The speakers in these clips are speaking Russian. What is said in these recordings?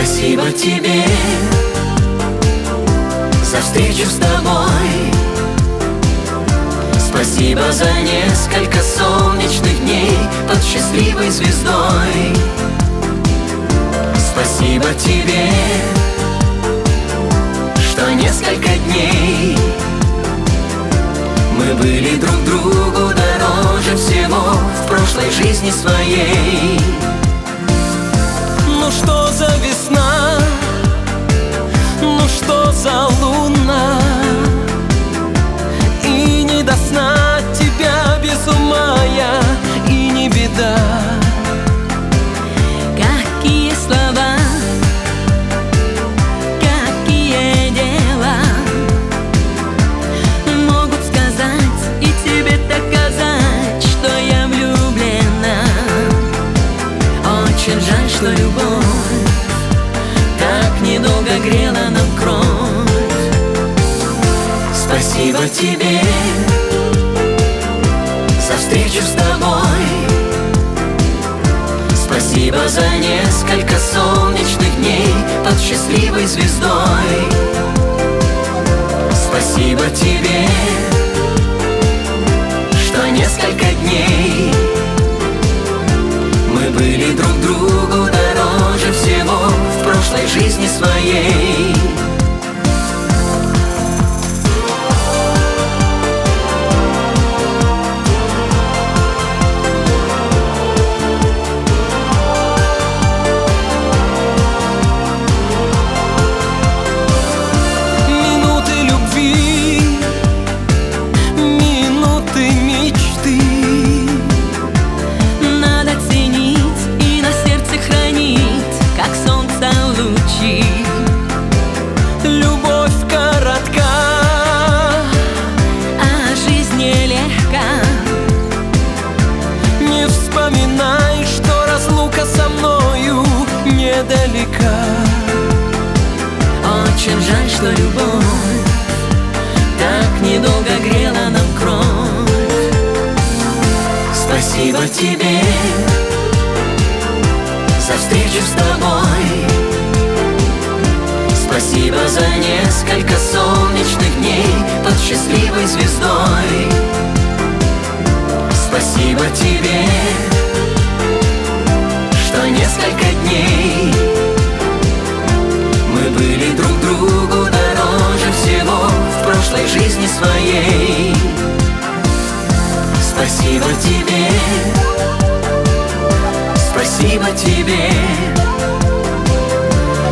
Спасибо тебе за встречу с тобой. Спасибо за несколько солнечных дней под счастливой звездой. Спасибо тебе, что несколько дней мы были друг другу дороже всего в прошлой жизни своей. Ну что за весна, ну что за луна, и не до сна тебя без ума я, и не беда. Какие слова, какие дела могут сказать и тебе доказать, что я влюблена. Очень жаль, что любовь так недолго грела нам кровь. Спасибо тебе за встречу с тобой. Спасибо за несколько солнечных дней под счастливой звездой. Спасибо тебе, что несколько дней мы были друг другу дороже всего в прошлой жизни своей. Любовь коротка, а жизнь нелегка. не вспоминай, что разлука со мною недалека. Очень жаль, что любовь так недолго грела нам кровь. Спасибо тебе за встречу с тобой. Спасибо за несколько солнечных дней под счастливой звездой. Спасибо тебе, что несколько дней мы были друг другу дороже всего в прошлой жизни своей. Спасибо тебе, спасибо тебе.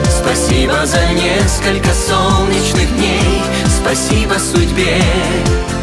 Спасибо за несколько солнечных дней. Спасибо судьбе.